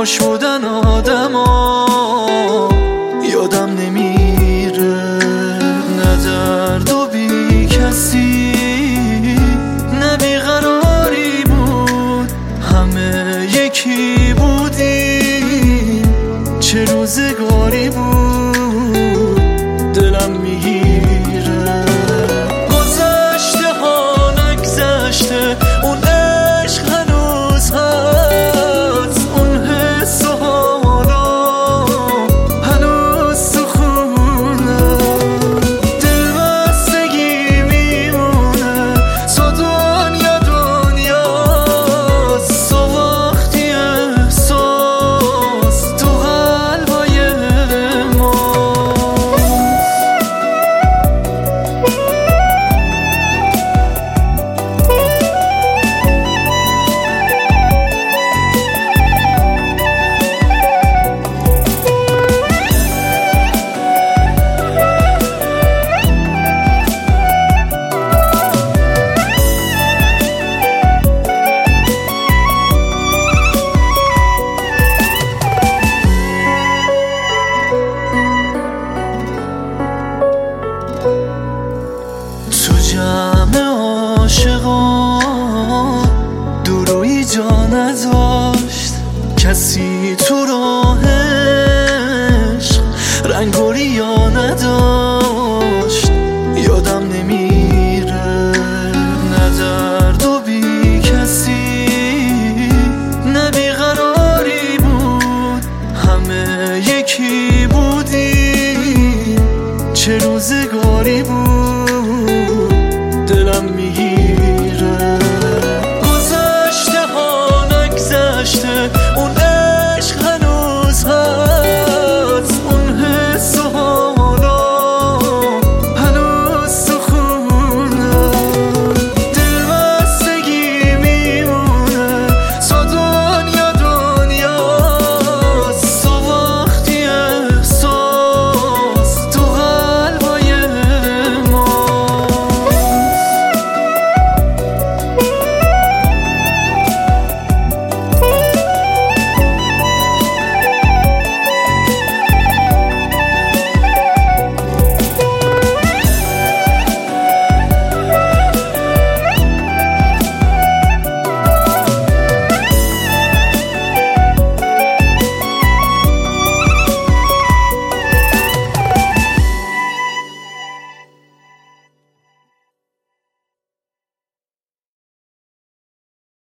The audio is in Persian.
خوش بودن آدما یادم نمیره، نه درد و بی کسی نه بیقراری بود، همه یکی بودیم، چه روزگاری بود دلم میگیره. گذشته ها نگذشته، اون عشق هنوز هست، اون حس و حالا هنوز تو خونه، دلبستگی میمونه تا دنیا دنیاست، تو وقتی احساس تو قلبای ماست. تو جمع عاشقان دورویی جا نداشت، کسی تو راه عشق رنگ و ریا نداشت.